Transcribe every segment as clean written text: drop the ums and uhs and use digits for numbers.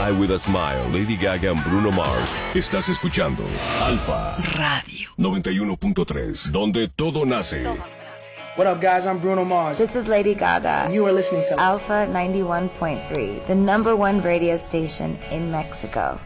Die With a Smile, Lady Gaga and Bruno Mars. Estás escuchando Alfa Radio 91.3, donde todo nace. What up, guys? I'm Bruno Mars. This is Lady Gaga. You are listening to Alpha 91.3, the #1 radio station in Mexico.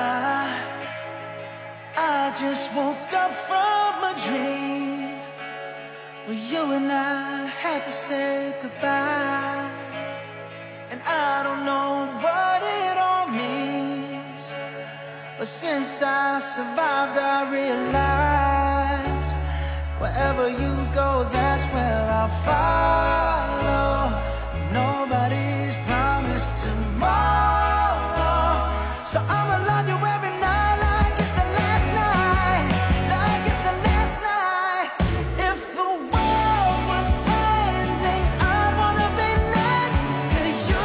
I just woke up from a dream where you and I had to say goodbye. And I don't know what it all means, but since I survived, I realized wherever you go, that's where I'll follow. Nobody's promised tomorrow, so I'ma love you every night like it's the last night, like it's the last night. If the world was ending, I'd wanna be next to you.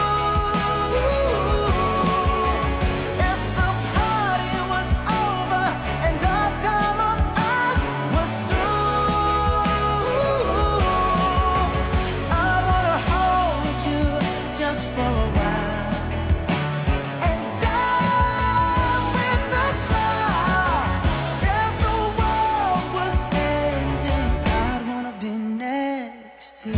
If the party was over and our time on earth was through, I wanna hold you just for a while and die with a smile. If the world was ending, I'd wanna be next to you.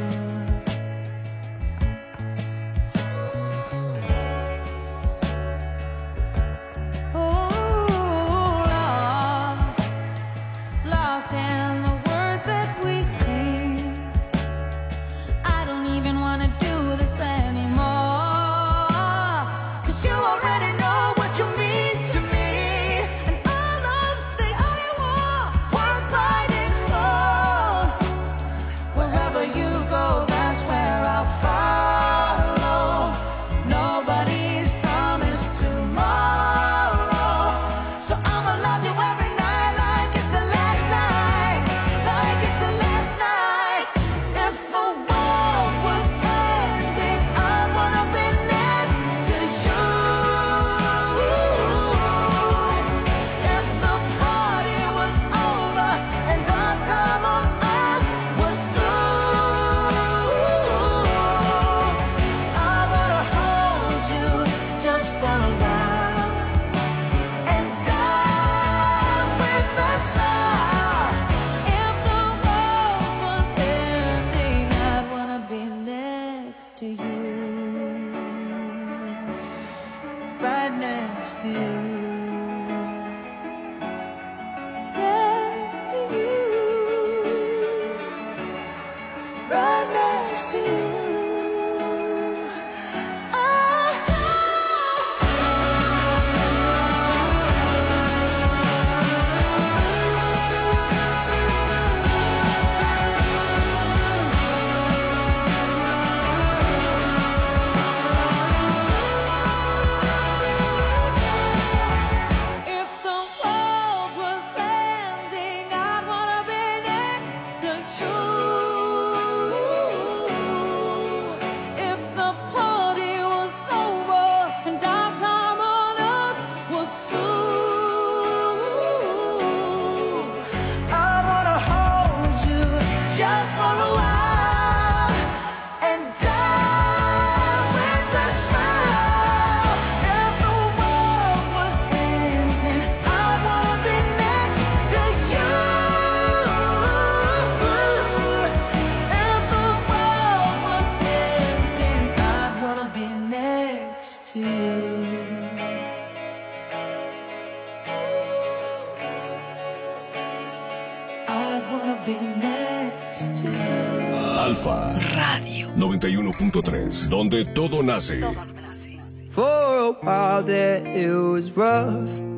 Lost in the words that we sing. I don't even wanna do this anymore, 'cause you already know what you mean to me, and all of the all you want, worth fighting for. Wherever you go, that's where I'll follow. Nobody's promised tomorrow, so I'ma love you every night like it's the last night, like it's the last night. If the world was ending, I'd wanna be next to you. If the party was over and our time on earth was through, I wanna hold you just for a while and die with a smile. If the world was ending, I'd wanna be next to you, right next to you, next to you, right next to you. If the world was ending, I'd wanna be next to you. If the party was over and our time on earth was through, I wanna hold you just for a while and die with a smile. If the world was ending, I wanna be next to you. If the world was ending, I'd wanna be next to you. I'd wanna be next to you. Alfa Radio 91.3, donde todo nace. For a while there it was rough,